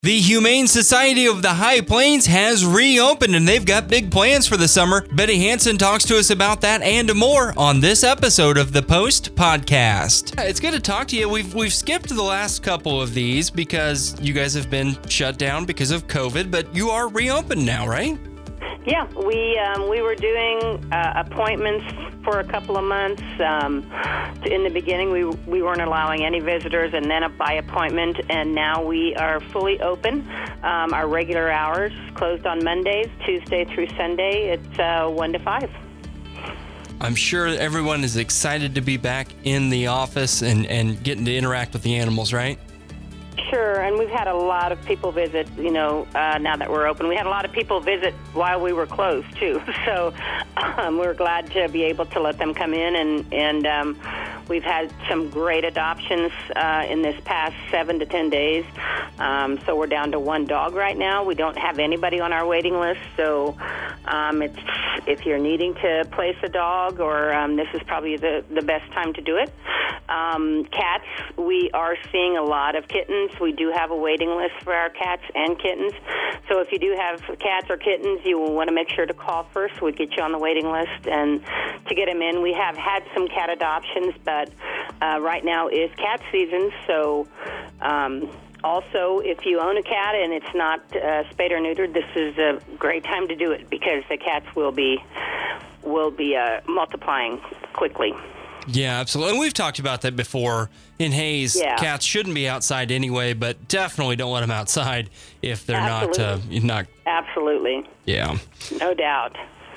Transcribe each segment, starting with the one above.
The Humane Society of the High Plains has reopened and they've got big plans for the summer. Betty Hansen talks to us about that and more on this episode of the Post Podcast. It's good to talk to you. We've skipped the last couple of these because you guys have been shut down because of COVID, but you are reopened now, right? Yeah, we were doing appointments for a couple of months. In the beginning, we weren't allowing any visitors, and then by appointment, and now we are fully open. Our regular hours closed on Mondays, Tuesday through Sunday. It's 1 to 5. I'm sure everyone is excited to be back in the office and getting to interact with the animals, right? Sure, and we've had a lot of people visit, now that we're open. We had a lot of people visit while we were closed, too. So we're glad to be able to let them come in, and we've had some great adoptions in this past 7 to 10 days. So we're down to 1 dog right now. We don't have anybody on our waiting list, so if you're needing to place a dog, or this is probably the best time to do it. Cats, we are seeing a lot of kittens. We do have a waiting list for our cats and kittens. So if you do have cats or kittens, you will want to make sure to call first. We'll get you on the waiting list and to get them in. We have had some cat adoptions, but right now is cat season. So also, if you own a cat and it's not spayed or neutered, this is a great time to do it because the cats will be multiplying quickly. Yeah, absolutely. And we've talked about that before. In Hayes, Cats shouldn't be outside anyway, but definitely don't let them outside if they're not. Absolutely. Yeah. No doubt.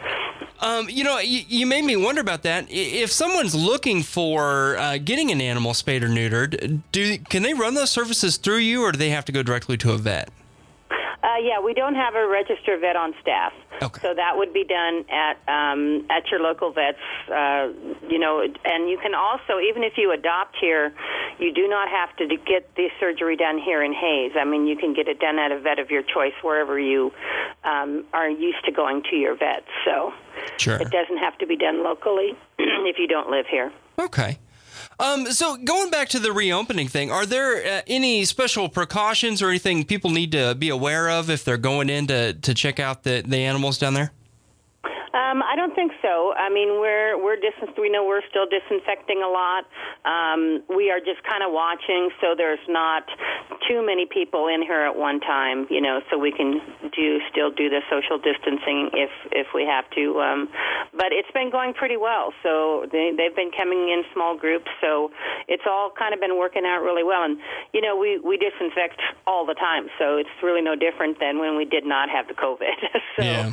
You made me wonder about that. If someone's looking for getting an animal spayed or neutered, can they run those services through you, or do they have to go directly to a vet? Yeah, we don't have a registered vet on staff. Okay. So that would be done at your local vets, and you can also, even if you adopt here, you do not have to get the surgery done here in Hayes. I mean, you can get it done at a vet of your choice wherever you are used to going to your vet. So sure. It doesn't have to be done locally if you don't live here. Okay. So going back to the reopening thing, are there any special precautions or anything people need to be aware of if they're going in to check out the animals down there? I don't think so. I mean, we're distanced. We know we're still disinfecting a lot. We are just kind of watching, so there's not too many people in here at one time, so we can still do the social distancing if we have to. But it's been going pretty well. So they've been coming in small groups, so it's all kind of been working out really well. And we disinfect all the time, so it's really no different than when we did not have the COVID. So yeah.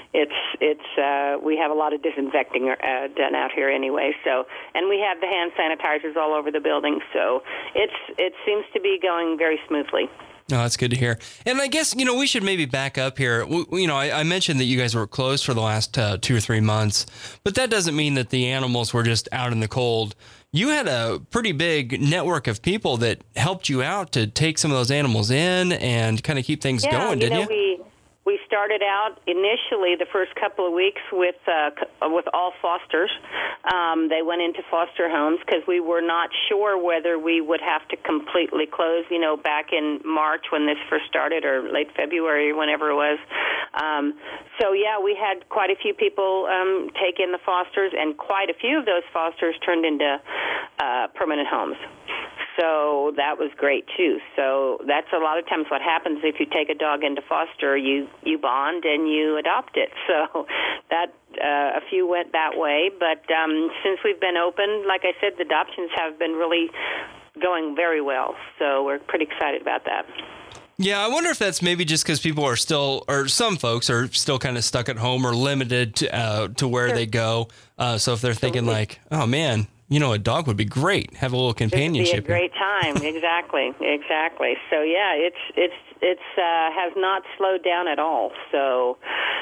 We have a lot of disinfecting done out here anyway. So, and we have the hand sanitizers all over the building. So it seems to be going very smoothly. Oh, that's good to hear. And I guess, we should maybe back up here. I mentioned that you guys were closed for the last 2 or 3 months, but that doesn't mean that the animals were just out in the cold. You had a pretty big network of people that helped you out to take some of those animals in and kind of keep things going, didn't you? We started out initially the first couple of weeks with all fosters. They went into foster homes because we were not sure whether we would have to completely close, back in March when this first started, or late February, whenever it was. We had quite a few people take in the fosters, and quite a few of those fosters turned into permanent homes. So that was great, too. So that's a lot of times what happens if you take a dog into foster, you bond and you adopt it. So that a few went that way. But since we've been open, like I said, the adoptions have been really going very well. So we're pretty excited about that. Yeah, I wonder if that's maybe just because people are still, or some folks are still kind of stuck at home or limited to where they go. So if they're thinking like, oh, man, a dog would be great. Have a little companionship. It'd be a great time. Exactly. So yeah, it's has not slowed down at all. So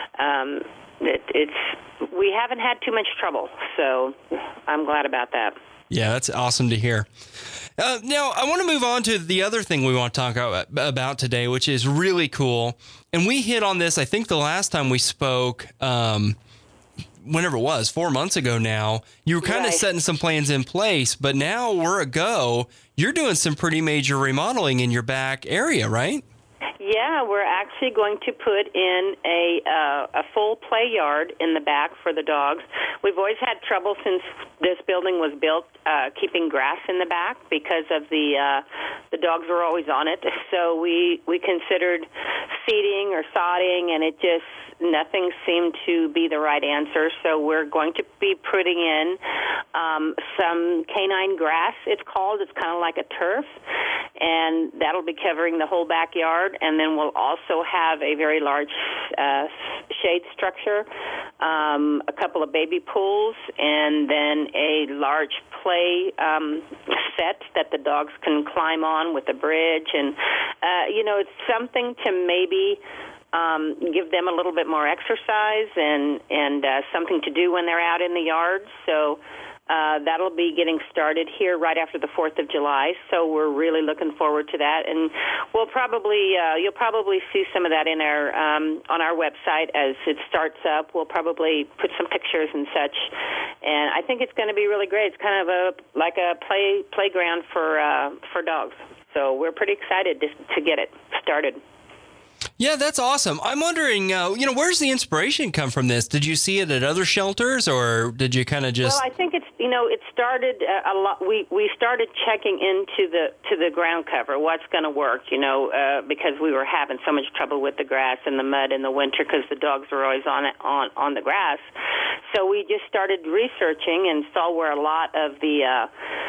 we haven't had too much trouble. So I'm glad about that. Yeah, that's awesome to hear. Now, I want to move on to the other thing we want to talk about today, which is really cool. And we hit on this, I think, the last time we spoke. Whenever it was, 4 months ago now, you were kind of setting some plans in place, but now we're a go. You're doing some pretty major remodeling in your back area, right? Yeah, we're actually going to put in a full play yard in the back for the dogs. We've always had trouble since this building was built keeping grass in the back because of the dogs were always on it. So we considered seeding or sodding, and it just nothing seemed to be the right answer. So we're going to be putting in some canine grass. It's called. It's kind of like a turf, and that'll be covering the whole backyard. And then we'll also have a very large shade structure, a couple of baby pools, and then a large play set that the dogs can climb on with a bridge. And, it's something to maybe give them a little bit more exercise and something to do when they're out in the yard. So that'll be getting started here right after the 4th of July. So we're really looking forward to that. And we'll probably you'll probably see some of that in our on our website as it starts up. We'll probably put some pictures and such. And I think it's going to be really great. It's kind of like a playground for dogs. So we're pretty excited to get it started. Yeah, that's awesome. I'm wondering, where's the inspiration come from this? Did you see it at other shelters, or did you kind of just? Well, I think it's it started a lot. We started checking into the ground cover, what's going to work, because we were having so much trouble with the grass and the mud in the winter because the dogs were always on the grass. So we just started researching and saw where a lot of the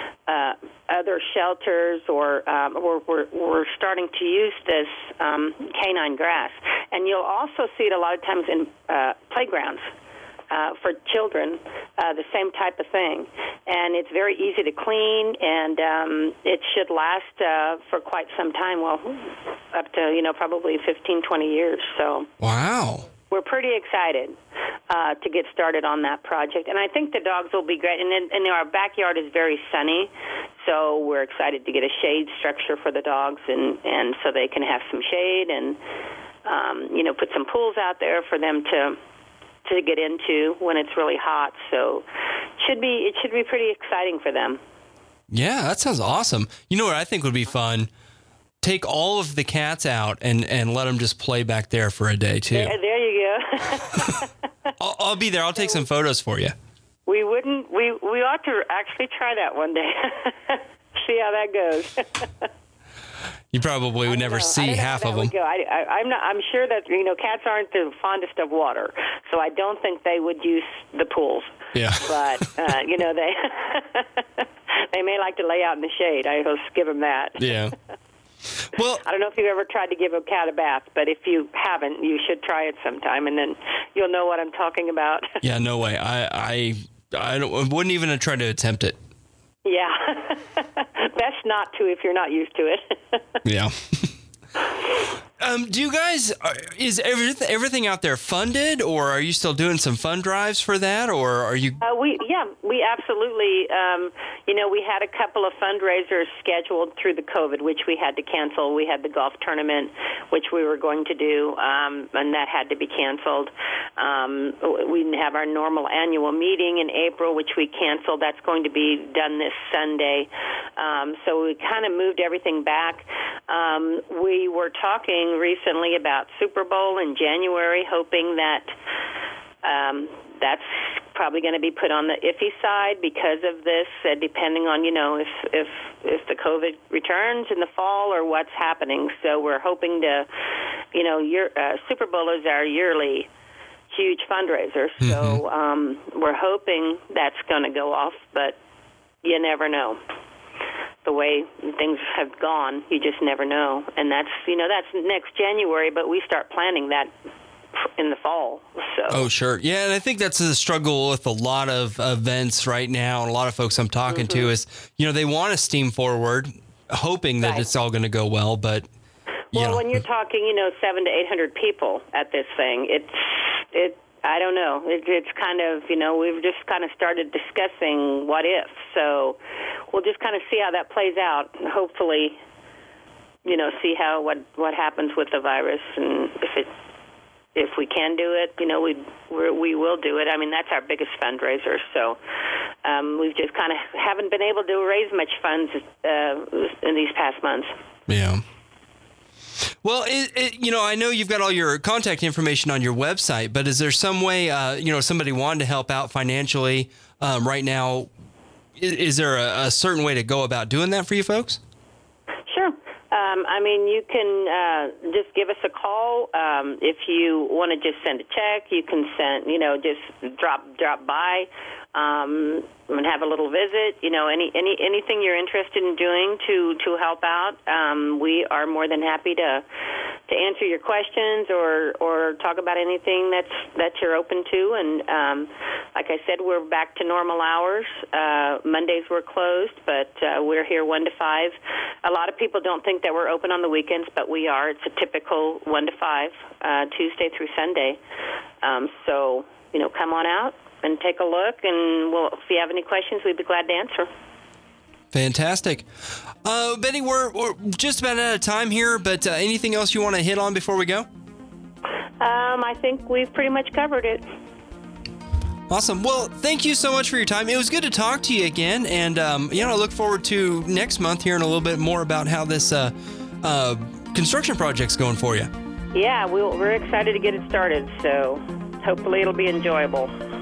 other shelters or we're starting to use this canine grass. And you'll also see it a lot of times in playgrounds for children, the same type of thing. And it's very easy to clean, and it should last for quite some time, up to, probably 15, 20 years. So wow. We're pretty excited to get started on that project, and I think the dogs will be great. And our backyard is very sunny, so we're excited to get a shade structure for the dogs, and so they can have some shade, and put some pools out there for them to get into when it's really hot. So it should be pretty exciting for them. Yeah, that sounds awesome. You know what I think would be fun? Take all of the cats out and let them just play back there for a day too. There you go. I'll be there. I'll take some photos for you. We ought to actually try that one day. See how that goes. You probably would never see half of them. I'm sure that cats aren't the fondest of water, so I don't think they would use the pools. Yeah. But they may like to lay out in the shade. I will give them that. Yeah. Well, I don't know if you've ever tried to give a cat a bath, but if you haven't, you should try it sometime, and then you'll know what I'm talking about. Yeah, no way. I wouldn't even try to attempt it. Yeah. Best not to if you're not used to it. Yeah. Do you guys, is everything out there funded, or are you still doing some fund drives for that, or are you? We absolutely, we had a couple of fundraisers scheduled through the COVID, which we had to cancel. We had the golf tournament, which we were going to do, and that had to be canceled. We have our normal annual meeting in April, which we canceled. That's going to be done this Sunday. So we kind of moved everything back. We were talking recently about Super Bowl in January, hoping that that's probably going to be put on the iffy side because of this, depending on, if the COVID returns in the fall or what's happening. So we're hoping to, Super Bowl is our yearly huge fundraiser. So we're hoping that's going to go off, but you never know. The way things have gone, you just never know. And that's next January, but we start planning that in the fall. So. Oh, sure. Yeah, and I think that's the struggle with a lot of events right now, and a lot of folks I'm talking to is, they want to steam forward, hoping that it's all going to go well, but... Well, when you're talking, 700 to 800 people at this thing, I don't know. It's kind of, we've just kind of started discussing what if. So we'll just kind of see how that plays out. Hopefully, see how what happens with the virus, and if we can do it, we will do it. I mean, that's our biggest fundraiser. So we've just kind of haven't been able to raise much funds in these past months. Yeah. Well, I know you've got all your contact information on your website, but is there some way, somebody wanted to help out financially right now? Is there a certain way to go about doing that for you folks? Sure. You can just give us a call. If you want to just send a check, you can send, just drop by and have a little visit. Anything you're interested in doing to help out, we are more than happy to answer your questions or talk about anything that you're open to. And like I said, we're back to normal hours. Mondays we're closed, but we're here 1 to 5. A lot of people don't think that we're open on the weekends, but we are. It's a typical 1 to 5, Tuesday through Sunday. So come on out and take a look, and if you have any questions, we'd be glad to answer. Fantastic. Betty, we're just about out of time here, but anything else you want to hit on before we go? I think we've pretty much covered it. Awesome. Well, thank you so much for your time. It was good to talk to you again, and I look forward to next month hearing a little bit more about how this construction project's going for you. Yeah, we're excited to get it started, so hopefully it'll be enjoyable.